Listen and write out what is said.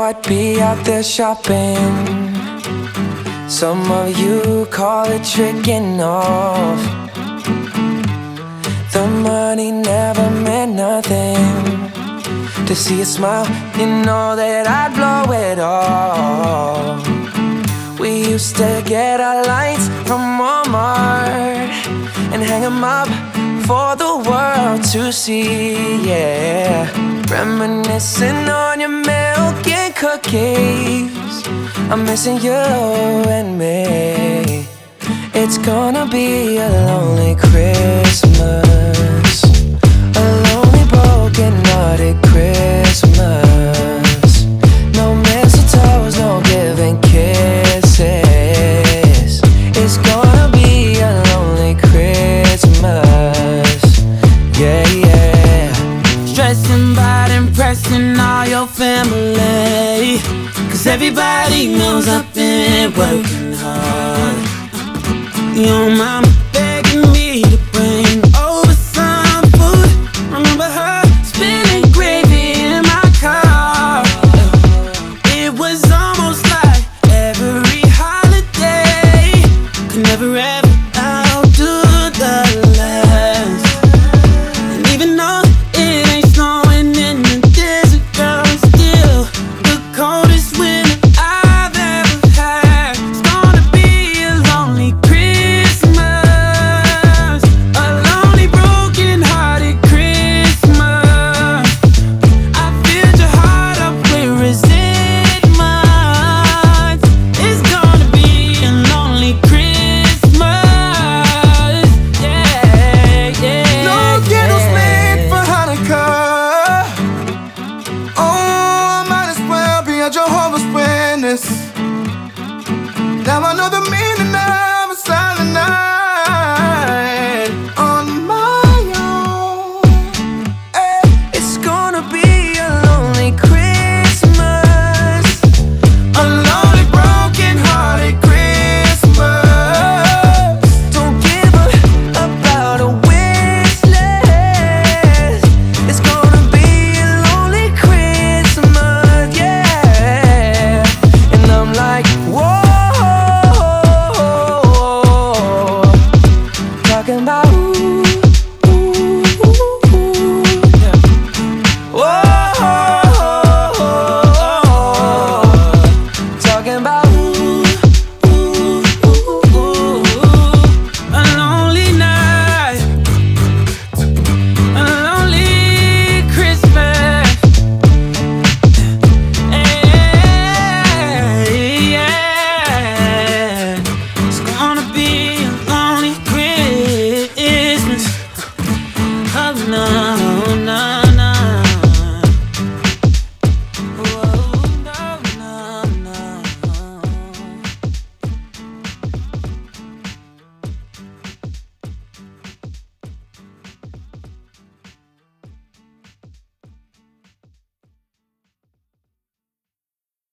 I'd be out there shopping. Some of you call it tricking off. The money never meant nothing. To see a smile, you know that I'd blow it all. We used to get our lights from Walmart and hang them up for the world to see, yeah. Reminiscing on your milk and cookies. I'm missing you and me. It's gonna be a lonely Christmas, a lonely broken-hearted Christmas. No mistletoes, no giving kisses. It's gonna be a lonely Christmas, yeah, yeah. Stressing about impressing all your family, 'cause everybody knows I've been working hard. Your mama